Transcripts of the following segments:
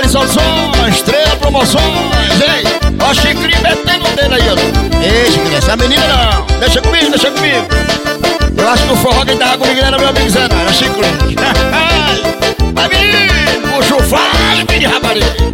visualizações, 3 promoções, ei. Ó, Chicrinho metendo o dedo aí, ó. Ei, Chicrinho, essa menina não. Deixa comigo, deixa comigo. Eu acho que o forró quem tava comigo era meu amigo Zé, não, era Chicrinho. Vai, menino, puxa o fale, filho de rapariga.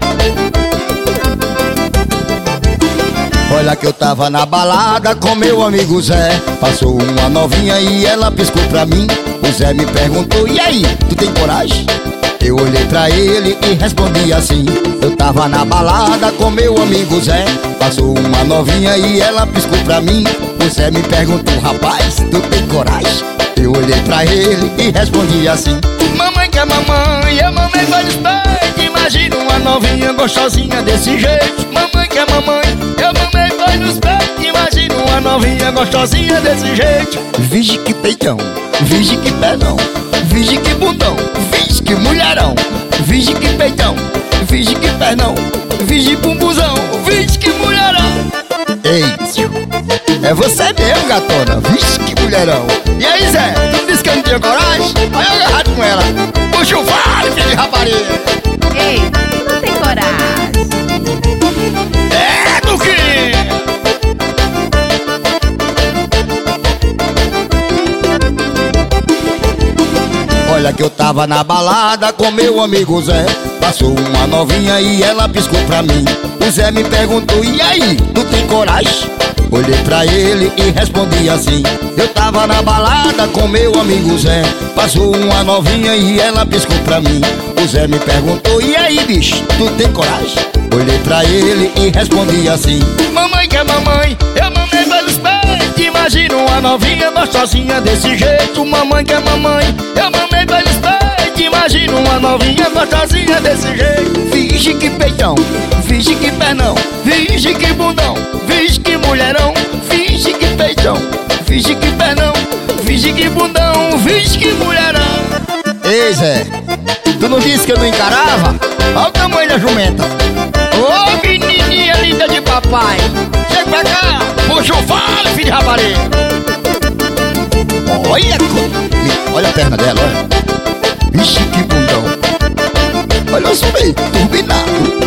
Olha que eu tava na balada com meu amigo Zé. Passou uma novinha e ela piscou pra mim. O Zé me perguntou, e aí, tu tem coragem? Eu olhei pra ele e respondi assim: eu tava na balada com meu amigo Zé. Passou uma novinha e ela piscou pra mim. O Zé me perguntou, rapaz, tu tem coragem? Eu olhei pra ele e respondi assim: mamãe que é mamãe, a mamãe vai nos peitos. Imagina uma novinha gostosinha desse jeito. Mamãe que é mamãe, a mamãe vai nos peitos. Imagina uma novinha gostosinha desse jeito. Vige que peitão, vige que pedão, vige que bundão, vige que mulherão, vige que peitão, vige que pernão, vige bumbuzão, vige que mulherão. Ei, é você mesmo, gatona, vige que mulherão. E aí, Zé, tu disse que eu não tinha coragem? Vai agarrado com ela. Puxa o vale, filho de rapariga. Ei, tu não tem coragem. É do que? Olha que eu tava na balada com meu amigo Zé. Passou uma novinha e ela piscou pra mim. O Zé me perguntou, e aí, tu tem coragem? Olhei pra ele e respondi assim: eu tava na balada com meu amigo Zé. Passou uma novinha e ela piscou pra mim. O Zé me perguntou, e aí, bicho, tu tem coragem? Olhei pra ele e respondi assim: mamãe que é mamãe, eu mamei pelos peitos. Imagina uma novinha gostosinha desse jeito. Mamãe que é mamãe, eu mamei pelos peitos. Imagina uma novinha gostosinha desse jeito. Finge que peitão, finge que pernão, finge que bundão, finge que mulherão. finge que peitão, finge que pernão, Finge que bundão, finge que mulherão. Ei, Zé, tu não disse que eu não encarava? Olha o tamanho da jumenta. Ô, menininha linda de papai. Chega pra cá, puxa o fale, filho de rapariga. Olha a perna dela, olha. Vixe, que bundão. Olha os peitos turbinados.